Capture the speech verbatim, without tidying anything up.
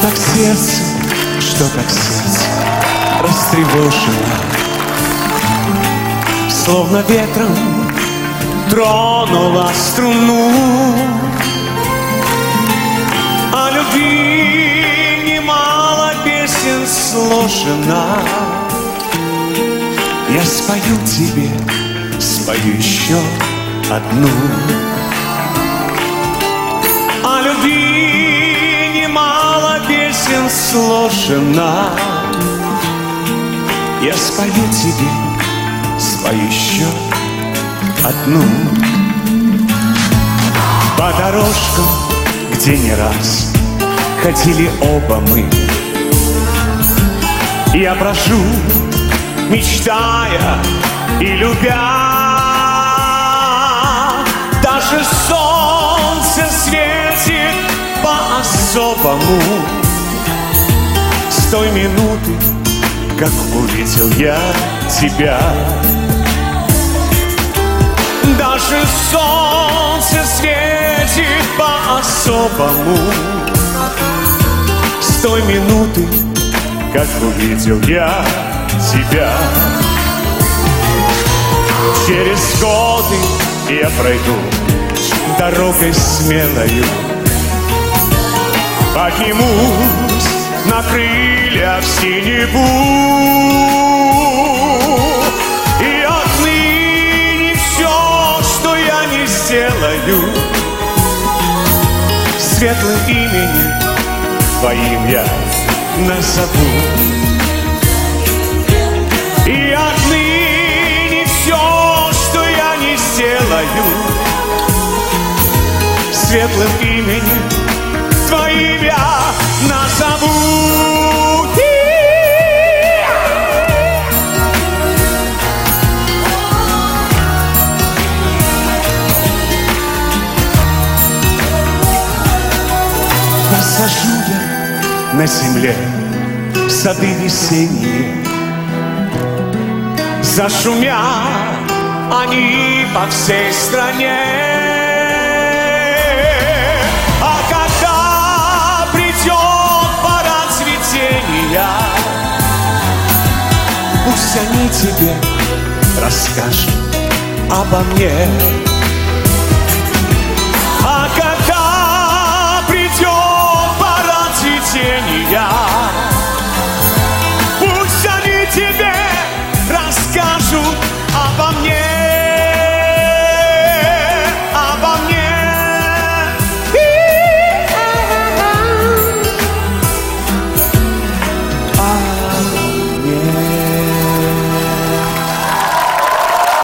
так сердце, что так сердце растревожено, словно ветром тронула струну. О любви немало песен сложено. Я спою тебе, спою еще одну. О любви немало песен сложено. Я спою тебе, спою еще одну. По дорожкам, где не раз ходили оба мы, я прошу, мечтая и любя. Даже солнце светит по-особому с той минуты, как увидел я тебя. Даже солнце светит по-особому с той минуты, как увидел я тебя. Через годы я пройду дорогой смелою, поднимусь на крыльях синеву, и отныне все, что я не сделаю, светлым именем твоим я назову. И отныне все, что я не сделаю, светлым именем твоим я назову. Посажу я на земле сады весенние, зашумят они по всей стране. А когда придет пора цветения, пусть они тебе расскажут обо мне. А когда придет пора цветения, пусть они тебе расскажут обо мне.